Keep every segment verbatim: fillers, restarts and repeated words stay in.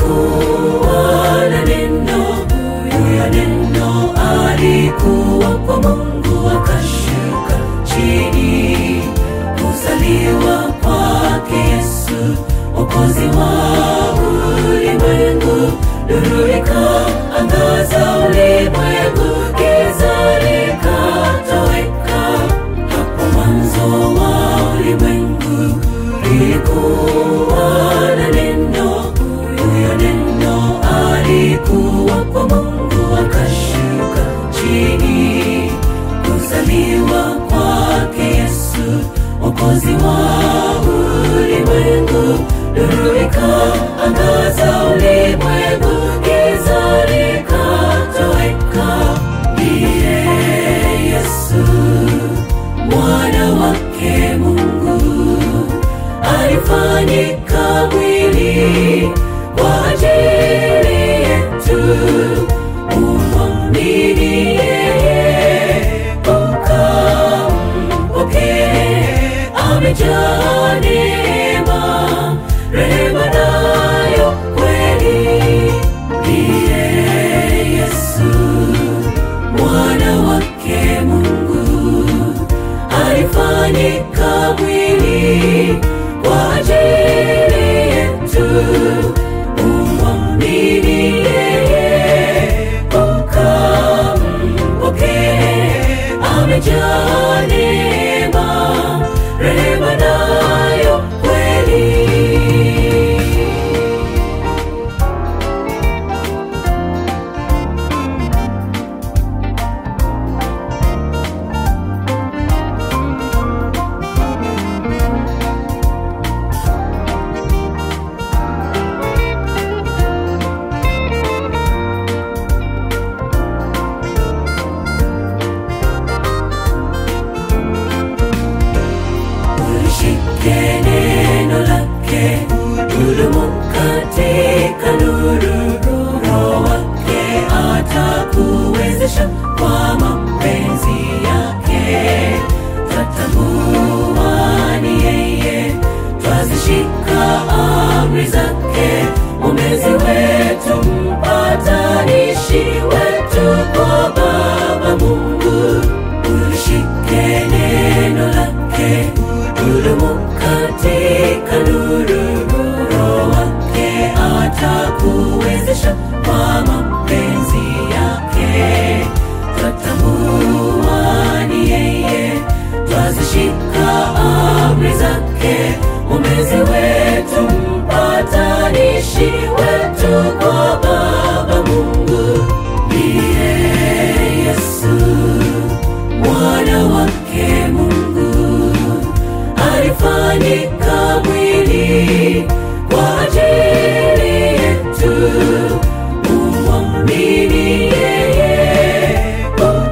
kulikuwa na neno, huyo neno alikuwa kwa Mungu akashuka chini. Kuzaliwa kwake Yesu Mwokozi wa ulimwengu, nuru ikaangaza ulimwengu, giza likatoweka. Hapo mwanzo wa ulimwengu kulikuwa na neno, huyo neno alikuwa kwa Mungu akashuka chini. Kuzaliwa kwake Yesu Mwokozi wa ulimwengu, nuru ikaangaza ulimwengu, giza likatoweka. Ndiye Yesu mwana wake Mungu, alifanyika mwili kwa ajili yetu. Umwamini yeye ukampokee, amejaa neema, rehema nayo kweli. Ndiye Yesu mwana wake Mungu, alifanyika mwili kwa ajili yetu. Umwamini yeye ukampokee, amejaa neema, rehema nayo kweli. Ulishike neno lake, udumu katika nuru. Roho wake atakuwezesha kwa mapenzi yake. Tatambua ni yeye, twazishika amri zake. Mwombezi wetu, mpatanishi wetu kwa Baba Mungu. Ulishike neno lake, udumu katika nuru. Roho wake atakuwezesha kwa mapenzi yake. Tatambua ni yeye, twazishika amri zake. Mwombezi wetu, mpatanishi wetu kwa Baba Mungu. Ndiye Yesu mwana wake Mungu, alifanyika mwili kwa ajili yetu. Umwamini yeye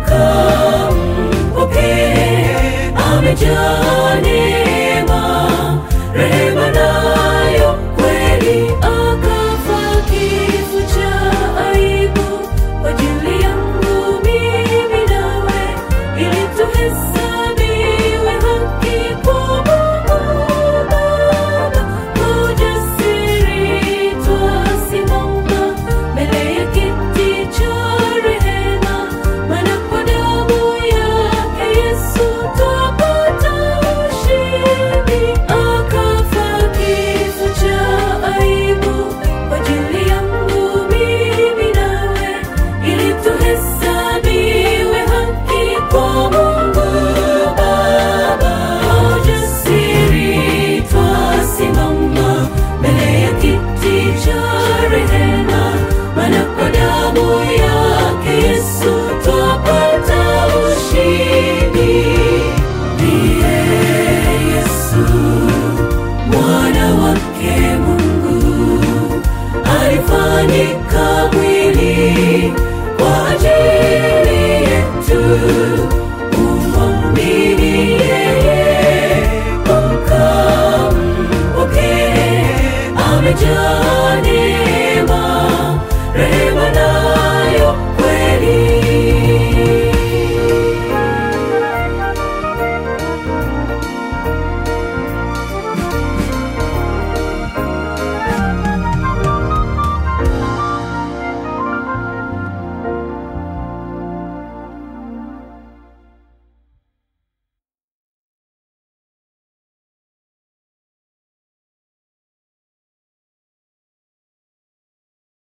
ukampokee, amejaa neema, rehema nayo kweli. Akafa kifo cha aibu kwa ajili yangu mimi nawe, ili tuhesabiwe haki kwa Mungu Baba. Ujasiri twasimama mbele ya kiti cha rehema, maana kwa damu yake Yesu twapata ushindi. Akafa kifo cha aibu kwa ajili yangu mimi nawe, ili tuhesabiwe haki kwa Mungu Baba. Ujasiri twasimama mbele ya kiti cha rehema, maana kwa damu yake Yesu twapata ushindi. Ndiye Yesu mwana wake Mungu, alifanyika mwili kwa ajili yetu. Umwamini yeye ukampokee, amejaa neema,